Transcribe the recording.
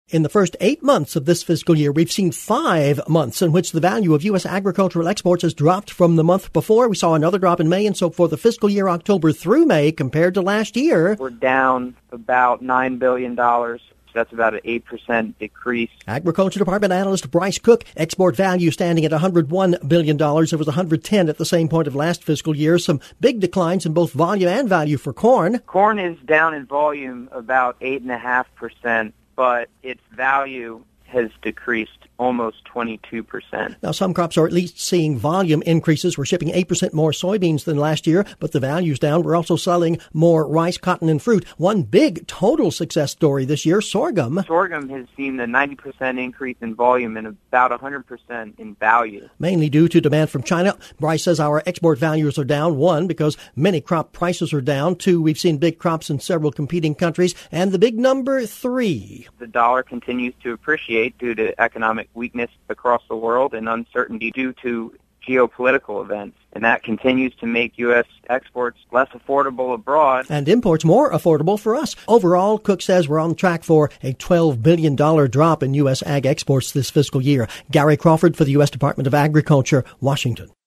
In the first 8 months of this fiscal year, we've seen 5 months in which the value of U.S. agricultural exports has dropped from the month before. We saw another drop in May, and so for the fiscal year October through May, compared to last year, we're down about $9 billion. That's about an 8% decrease. Agriculture Department analyst Bryce Cook, export value standing at $101 billion. It was $110 at the same point of last fiscal year. Some big declines in both volume and value for corn. Corn is down in volume about 8.5%, but its value has decreased almost 22%. Now, some crops are at least seeing volume increases. We're shipping 8% more soybeans than last year, but the value's down. We're also selling more rice, cotton, and fruit. One big total success story this year, sorghum. Sorghum has seen a 90% increase in volume and about 100% in value. Mainly due to demand from China. Bryce says our export values are down. One, because many crop prices are down. Two, we've seen big crops in several competing countries. And the big number, three, the dollar continues to appreciate due to economic weakness across the world and uncertainty due to geopolitical events. And that continues to make U.S. exports less affordable abroad. And imports more affordable for us. Overall, Cook says we're on track for a $12 billion drop in U.S. ag exports this fiscal year. Gary Crawford for the U.S. Department of Agriculture, Washington.